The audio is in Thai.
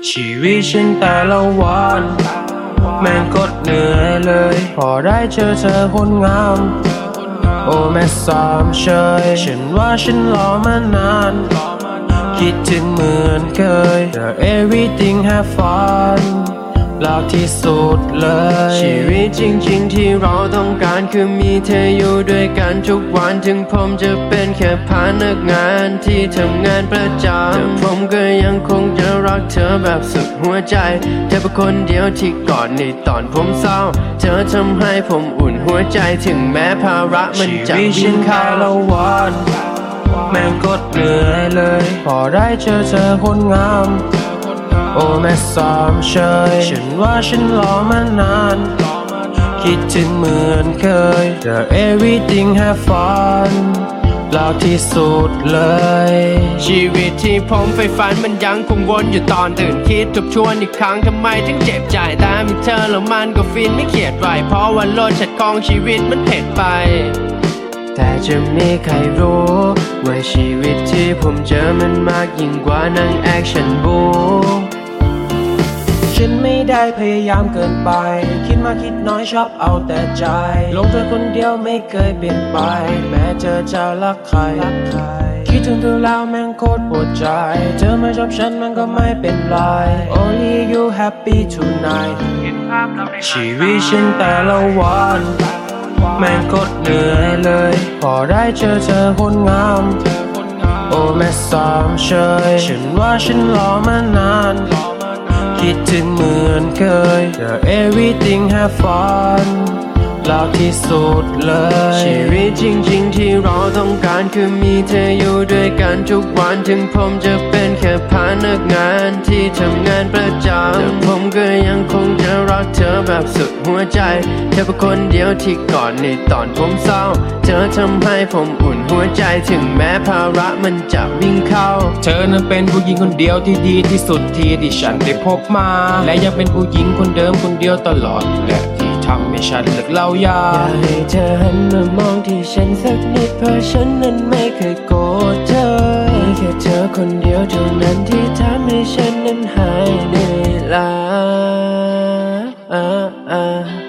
ชีวิตฉันแต่ละวันแม่งกดเหนื่อยเลยพอได้เจอเธอคนงามโอ้แม่สามเชยฉันว่าฉันรอมานานคิดถึงเหมือนเคยแต่ everything have fun หลากที่สุดเลยชีวิตจริงๆที่เราต้องการคือมีเธออยู่ด้วยกันทุกวันถึงผมจะเป็นแค่พนักงานที่ทำงานประจำแต่ผมก็ยังคงจะรักเธอแบบสุดหัวใจเธอเป็นคนเดียวที่กอดในตอนผมเศร้าเธอทำให้ผมอุ่นหัวใจถึงแม้ภาระมันจะวิ่งเข้าละวันแม่งกดเหนื่อยเลยพอได้เจอเธอคนงามโอ้แม่สามเชยฉันว่าฉันรอมานานคิดถึงเหมือนเคยแต่ everything have fun หลากที่สุดเลยชีวิตที่ผมใฝ่ฝันมันยังคงวนอยู่ตอนตื่นคิดทบทวนอีกครั้งทำไมถึงเจ็บใจแต่มีเธอแล้วมันก็ฟินไม่เขียดไหวเพราะวันโลดชัดของชีวิตมันเผ็ดไปแต่จะมีใครรู้ว่าชีวิตที่ผมเจอมันมากยิ่งกว่าหนังแอคชั่นบูฉันไม่ได้พยายามเกินไปคิดมากคิดน้อยชอบเอาแต่ใจลงเธอคนเดียวไม่เคยเปลี่ยนไปแม้เธอจะรักใครคิดถึงเธอแล้วแม่งโคตรปวดใจเธอไม่ชอบฉันมันก็ไม่เป็นไร Only you happy tonight ชีวิตฉันแต่ละวันแม่งกดเหนื่อยเลยพอได้เจอเธอคนงามโอ้แม่สามเชยฉันว่าฉันรอมานานคิดถึงเหมือนเคยแต่ everything have fun หลากที่สุดเลยชีวิตจริงๆที่เราต้องการคือมีเธออยู่ด้วยกันทุกวันถึงผมจะเป็นแค่พนักงานที่ทำงานประจำแต่ผมก็ยังคงจะรักเธอแบบสุดหัวใจเธอเป็นคนเดียวที่กอดในตอนผมเศร้าเธอทำให้ผมอุ่นหัวใจถึงแม้ภาระมันจะวิ่งเข้าเธอนั้นเป็นผู้หญิงคนเดียวที่ดีที่สุดที่ฉันได้พบมาและยังเป็นผู้หญิงคนเดิมคนเดียวตลอดและทำให้ฉันเลิกเล่ายาอยากให้เธอหันมามองที่ฉันสักนิดเพราะฉันนั้นไม่เคยโกรธเธอมีแค่เธอคนเดียวเท่านั้นที่ทำให้ฉันนั้นหายเหนื่อยล้า